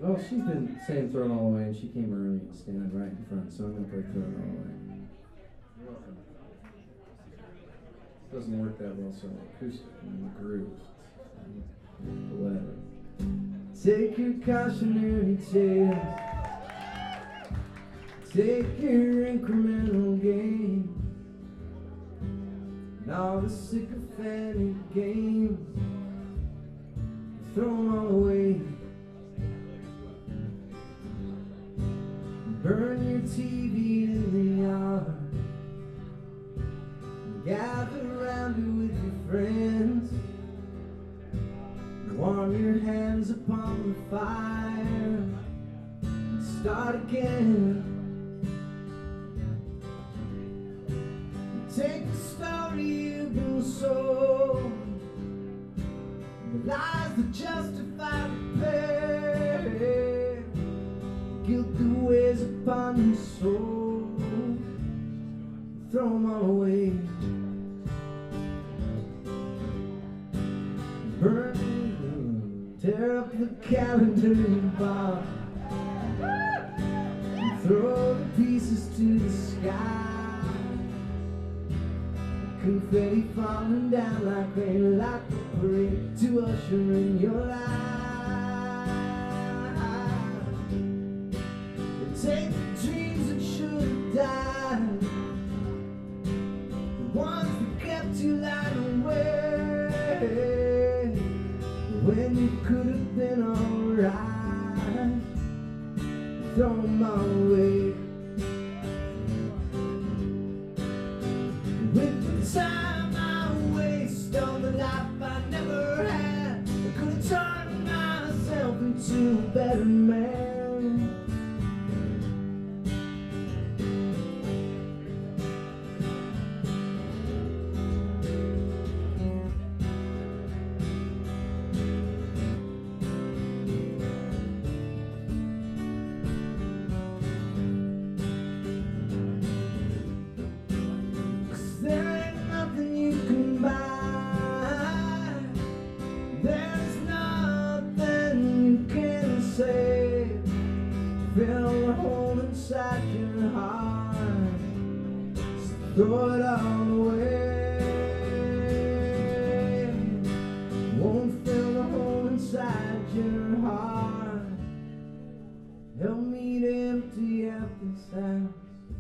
Oh, she's been saying throw it all away, and she came early and standing right in front, so I'm going to play throw it all away. You're welcome. Doesn't work that well, so acoustic and the groove. But whatever. Take your cautionary tales. Take your incremental gain. And all the sycophantic games, throw them all away. Burn your TV in the yard. Gather around it with your friends. Warm your hands upon the fire and start again. Take the story you've been sold, the lies that justify the pain, guilt that weighs upon your soul, throw them all away. Burn, tear up the calendar and bar, and throw the pieces to the sky. Confetti falling down like rain, like a parade to usher in your life. Take the dreams that should have died, the ones that kept you lying away when you could have been alright. Throw them all away. With the time I waste on the life I never had, I could have turned myself into a better man. Fill a hole inside your heart, so throw it all away. Won't fill the hole inside your heart. Help me to empty out this house,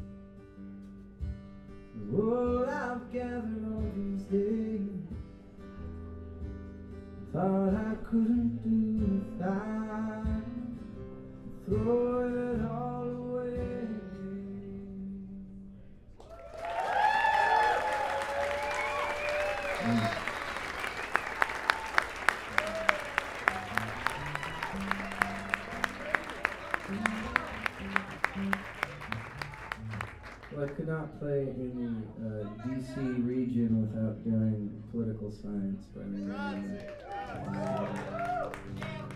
all I've gathered all these days. Thought I couldn't do without. Throw it all away. Well, I could not play in the DC region without doing political science by the